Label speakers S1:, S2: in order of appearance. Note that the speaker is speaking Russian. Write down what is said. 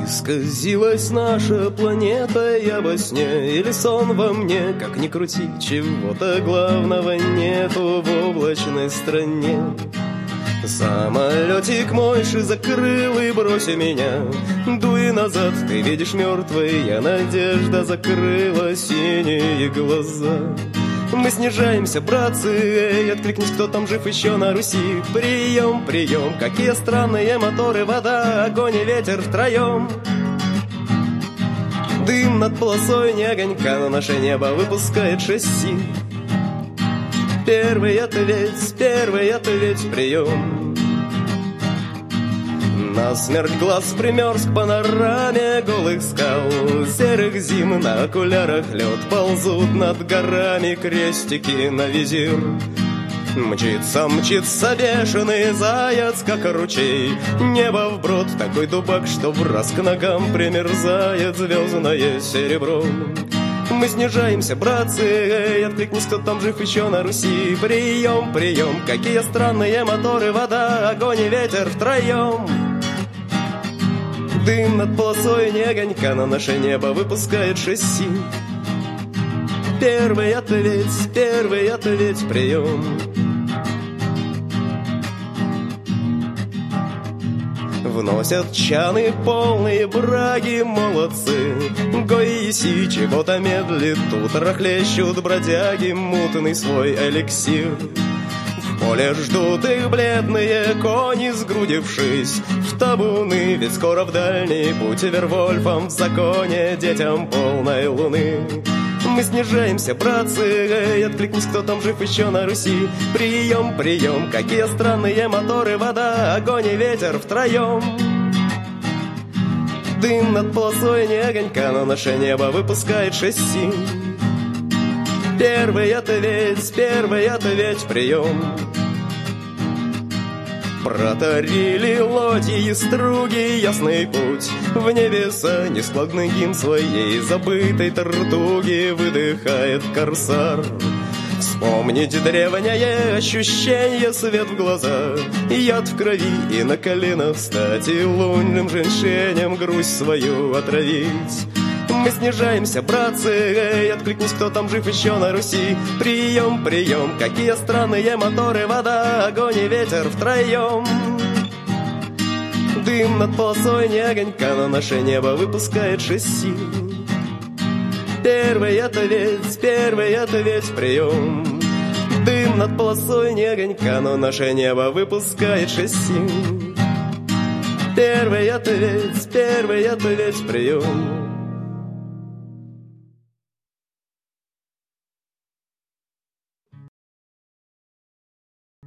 S1: Исказилась наша планета, я во сне или сон во мне. Как ни крути, чего-то главного нету в облачной стране. Самолетик мой закрыл и брось меня, дуй назад, ты видишь мертвая надежда закрыла синие глаза. Мы снижаемся, братцы, эй, откликнись, кто там жив еще на Руси. Прием, прием, какие странные моторы, вода, огонь и ветер втроем. Дым над полосой, не огонька, но наше небо выпускает шасси. Первый ответь, прием. На смерть глаз примерз к панораме голых скал, серых зим на окулярах лед, ползут над горами крестики на визир. Мчится, мчится бешеный заяц, как ручей, небо вброд, такой дубак, что враз к ногам примерзает звездное серебро. Мы снижаемся, братцы, эй, откликнись, кто там жив еще на Руси. Прием, прием, какие странные моторы, вода, огонь и ветер втроем. Дым над полосой, не огонька, но наше небо выпускает шасси. Первый ответь, прием. Вносят чаны полные браги, молодцы. Гоиси чего-то медлит, тут рахлещут бродяги, мутный свой эликсир. В поле ждут их бледные кони, сгрудившись в табуны, ведь скоро в дальний путь Вервольфам в законе, детям полной луны. Мы снижаемся, братцы, эй, откликнись, кто там жив еще на Руси. Прием, прием, какие странные моторы, вода, огонь и ветер втроем. Дым над полосой, не огонька, но наше небо выпускает шасси. Первый ответь, прием. Протарили лодьи и струги ясный путь в небеса, нескладный гимн своей забытой тартуги выдыхает корсар. Вспомнить древнее ощущение, свет в глаза, яд в крови и на колено встать, и лунным женьшенем грусть свою отравить. Мы снижаемся, братцы, эй, откликнись, кто там жив еще на Руси. Прием, прием, какие странные моторы, вода, огонь и ветер втроем. Дым над полосой, не огонька, но наше небо выпускает шасси. Первый ответь, прием. Дым над полосой, не огонька, но наше небо выпускает шасси. Первый ответь, прием.